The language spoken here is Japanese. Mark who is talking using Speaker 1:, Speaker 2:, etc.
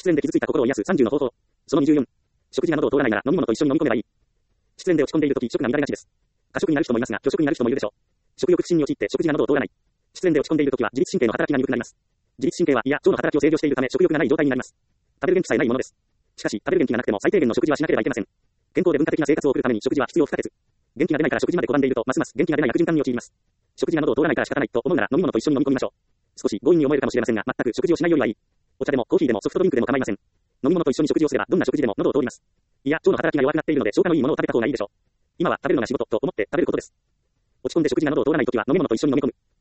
Speaker 1: 恋で傷ついた心を癒す30の方法。その24。食事が喉を通らないなら飲み物と一緒に飲み込めばいい。失恋で落ち込んでいるとき、食が乱れがちです。過食になる人もいますが、拒食になる人もいるでしょう。食欲不振に陥って食事が喉を通らない。失恋で落ち込んでいるときは自律神経の働きが鈍くなります。自律神経は胃や腸の働きを制御しているため食欲がない状態になります。食べる元気さえないものです。しかし、食べる元気がなくても最低限の食事はしなければいけません。健康で文化的な生活を送るために食事は必要不可欠。元気が出ないから食事まで拒んでいると、ますます元気が出ない悪循環に陥ります。食事が喉を通らないから仕方ないと思うなら飲み物と一緒に飲み込みましょう。少し強引に思えるかもしれませんが、全く食事をしないよりはいい。お茶でもコーヒーでもソフトドリンクでも構いません。飲み物と一緒に食事をすればどんな食事でも喉を通ります。胃や腸の働きが弱くなっているので消化のいいものを食べた方がいいでしょう。今は食べるのが仕事と思って食べることです。落ち込んで食事が喉を通らないときは飲み物と一緒に飲み込む。